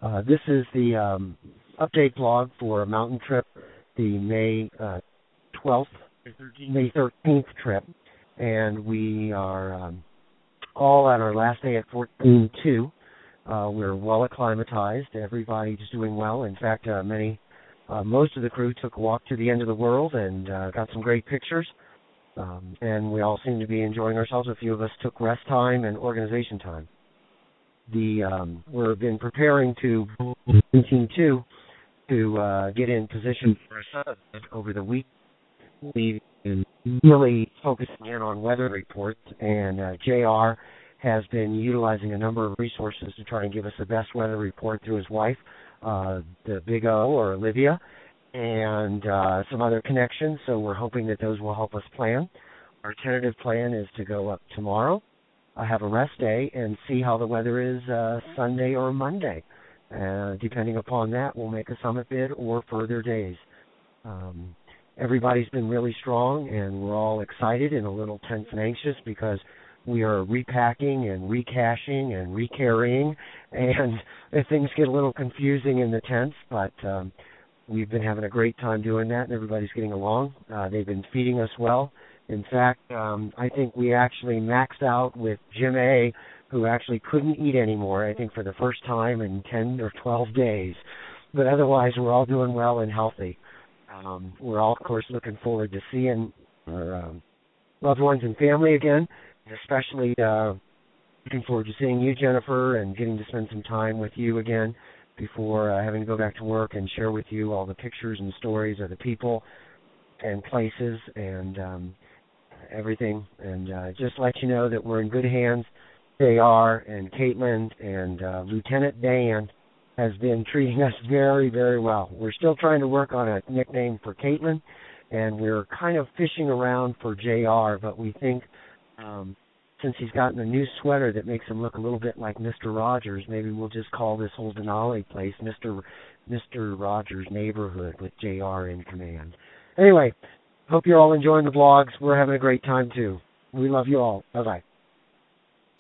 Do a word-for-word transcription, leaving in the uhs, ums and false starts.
Uh, this is the um, update blog for a mountain trip, the May uh, twelfth, May thirteenth trip, and we are um, all at our last day at fourteen two. Uh, we're well acclimatized. Everybody's doing well. In fact, uh, many, uh, most of the crew took a walk to the end of the world and uh, got some great pictures. Um, and we all seem to be enjoying ourselves. A few of us took rest time and organization time. The um, we've been preparing to seventeen two to uh, get in position for a sunset over the week. We've been really focusing in on weather reports, and uh, J R has been utilizing a number of resources to try and give us the best weather report through his wife, uh, the Big O, or Olivia, and uh, some other connections, so we're hoping that those will help us plan. Our tentative plan is to go up tomorrow, uh, have a rest day, and see how the weather is uh, Sunday or Monday. Uh, depending upon that, we'll make a summit bid or further days. Um, everybody's been really strong, and we're all excited and a little tense and anxious because we are repacking and recaching and recarrying, and things get a little confusing in the tents, but um, we've been having a great time doing that, and everybody's getting along. Uh, they've been feeding us well. In fact, um, I think we actually maxed out with Jim A., who actually couldn't eat anymore, I think for the first time in ten or twelve days. But otherwise, we're all doing well and healthy. Um, we're all, of course, looking forward to seeing our um, loved ones and family again, especially uh, looking forward to seeing you, Jennifer, and getting to spend some time with you again before uh, having to go back to work and share with you all the pictures and stories of the people and places and um, everything. And uh, just let you know that we're in good hands. J R and Caitlin and uh, Lieutenant Dan has been treating us very, very well. We're still trying to work on a nickname for Caitlin, and we're kind of fishing around for J R, but we think um, since he's gotten a new sweater that makes him look a little bit like Mister Rogers, maybe we'll just call this whole Denali place Mister Mister Rogers Neighborhood with J R in command. Anyway, hope you're all enjoying the vlogs. We're having a great time, too. We love you all. Bye-bye.